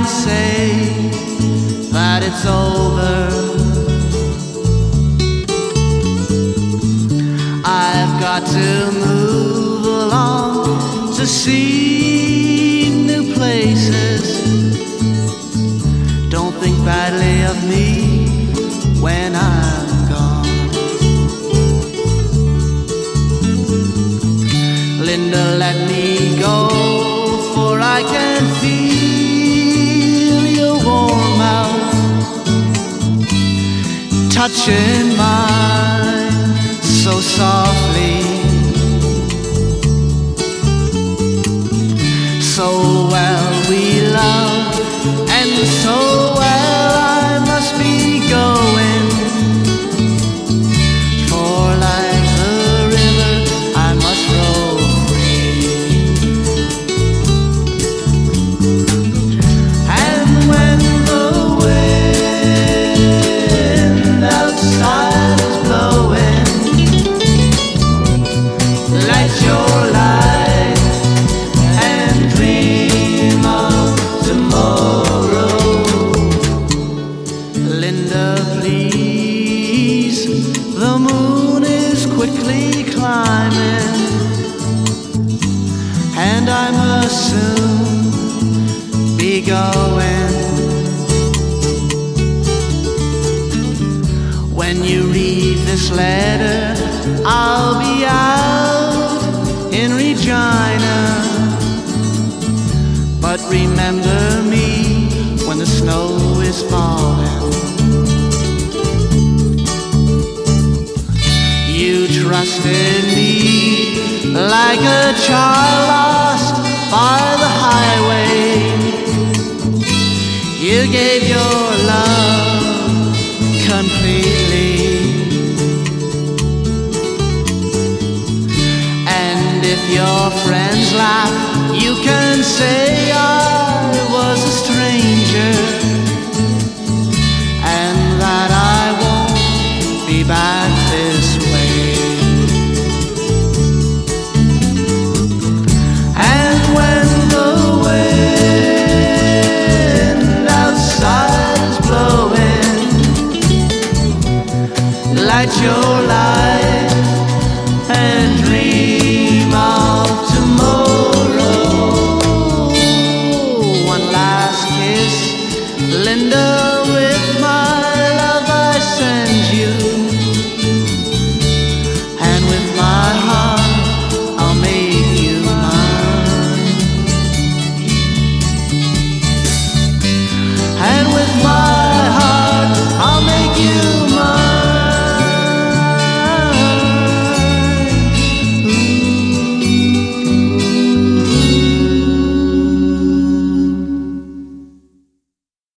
can say that it's over. I've got to move along to see new places. Don't think badly of me when I'm gone. Linda, let me go, for I can feel your warm mouth touching mine so softly. So well we love, and so well I must be going. For like the river I must roll free. And when the wind outside is blowing, light your light and dream of tomorrow. Linda, please, the moon is quickly climbing, and I must soon be going. When you read this letter, I'll be out in Regina. But remember me when the snow is falling. You trusted me like a child lost by the highway. You gave your love completely. And if your friends laugh, you can say I was a stranger, and that I won't be back this way. And when the wind outside is blowing, light your light and dream of tomorrow. One last kiss, Linda.